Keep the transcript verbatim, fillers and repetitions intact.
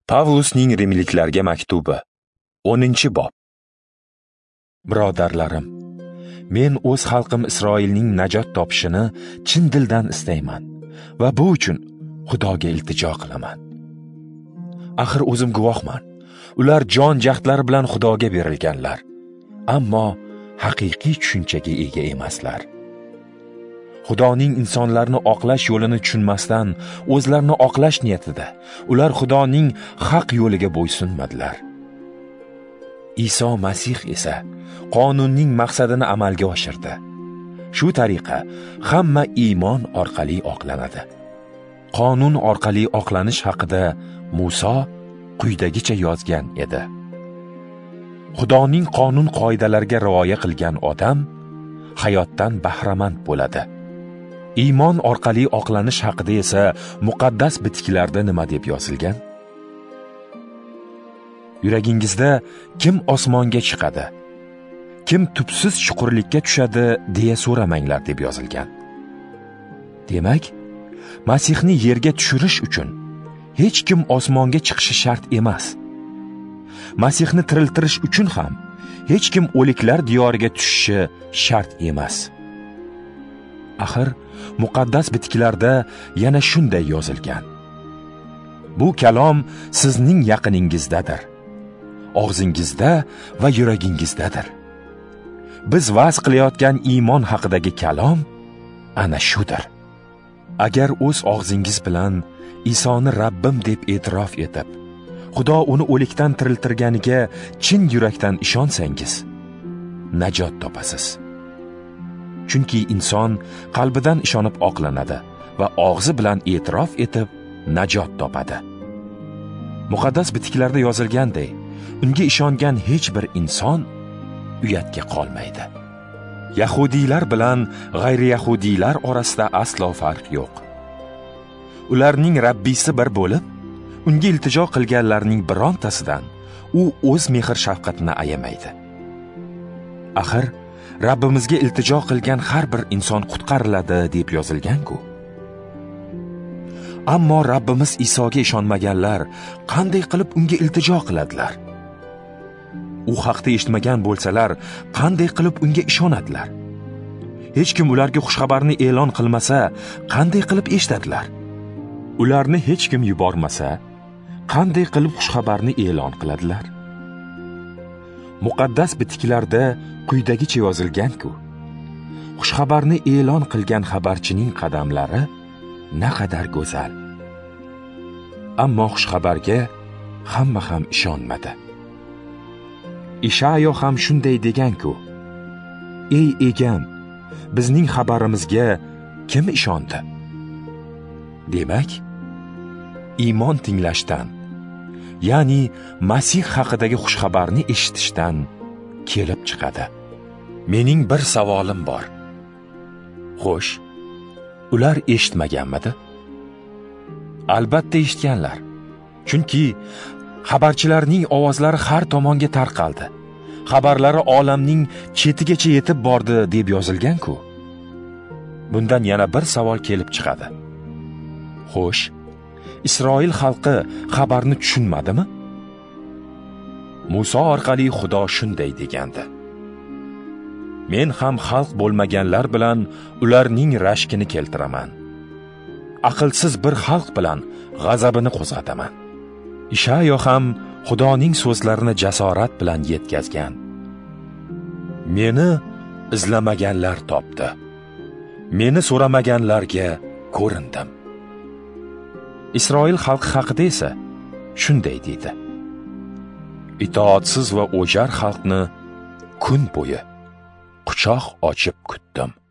Pavlusning Rimliklarga maktubi, o'ninchi bob. Birodarlarim, men o'z xalqim Isroilning najot topishini chin dildan istayman va bu uchun Xudoga iltijo qilaman. Axir o'zim guvohman. Ular jon jahdlari bilan Xudoga berilganlar, ammo haqiqiy tushunchaga ega emaslar. Xudoning insonlarni oqlash yo'lini tushunmasdan o'zlarini oqlash niyatida ular Xudoning haq yo'liga bo'ysunmadilar. Iso Masih esa qonunning maqsadini amalga oshirdi. Shu tariqa hamma iymon orqali oqlanadi. Qonun orqali oqlanish haqida Musa quyidagicha yozgan edi. Xudoning qonun qoidalariga rioya qilgan odam hayotdan bahramand bo'ladi. Iymon orqali oqlanish haqida esa muqaddas bitiklarda nima deb yozilgan? Yuragingizda kim osmonga chiqadi, kim tubsiz chuqurlikka tushadi deya so'ramanglar deb yozilgan. Demak, Masihni yerga tushirish uchun hech kim osmonga chiqishi shart emas. Masihni tiriltirish uchun ham hech kim o'liklar diyoriga tushishi shart emas. Axir muqaddas bitiklarda yana shunday yozilgan: bu kalom sizning yaqiningizdadir, og'zingizda va yuragingizdadir. Biz va'z qilayotgan iymon haqidagi kalom ana shudir. Agar o'z og'zingiz bilan Isoni Rabbim deb e'tirof etib, Xudo uni o'likdan tiriltirganiga chin yurakdan ishonsangiz, najot topasiz. Chunki inson qalbidan ishonib oqlanadi va og'zi bilan e'tirof etib najot topadi. Muqaddas bitiklarda yozilganday, unga ishongan hech bir inson uyatga qolmaydi. Yahudiylar bilan g'ayri yahudiylar orasida aslo farq yo'q. Ularning Rabbisi bir bo'lib, unga iltijo qilganlarning birontasidan u o'z mehr shafqatini ayamaydi. Axir Rabbimizga iltijo qilgan har bir inson qutqariladi deb yozilgan-ku. Ammo Rabbimiz Isoga ishonmaganlar qanday qilib unga iltijo qiladilar? U haqda eshitmagan bo'lsalar, qanday qilib unga ishonadilar? Hech kim ularga xushxabarni e'lon qilmasa, qanday qilib eshitadilar? Ularni hech kim yubormasa, qanday qilib xushxabarni e'lon qiladilar? Muqaddas bitiklarda quyidagicha yozilgan-ku: xushxabarni e'lon qilgan xabarchining qadamlari naqadar go'zal. Ammo xushxabarga hamma ham ishonmadi. Ishayo ham shunday degan-ku: ey egam, bizning xabarimizga kim ishondi? Demak, iymon tinglashdan, ya'ni Masih haqidagi xushxabarni eshitishdan kelib chiqadi. Mening bir savolim bor. Xo'sh, ular eshitmaganmidi? Albatta eshitganlar. Chunki xabarchilarning ovozlari har tomonga tarqaldi. Xabarlari olamning chetigacha yetib bordi deb yozilgan-ku. Bundan yana bir savol kelib chiqadi. Xo'sh, Isroil xalqi xabarni tushunmadimi? Musa orqali Xudo shunday degandi: men ham xalq bo'lmaganlar bilan ularning rashkini keltiraman. Aqlsiz bir xalq bilan g'azabini qo'zg'ataman. Ishayo ham Xudoning so'zlarini jasorat bilan yetkazgan. Meni izlamaganlar topdi. Meni so'ramaganlarga ko'rindim. Isroil xalqi haqida esa shunday deydi: itoatsiz va o'jar xalqni kun bo'yi quchoq ochib kutdim.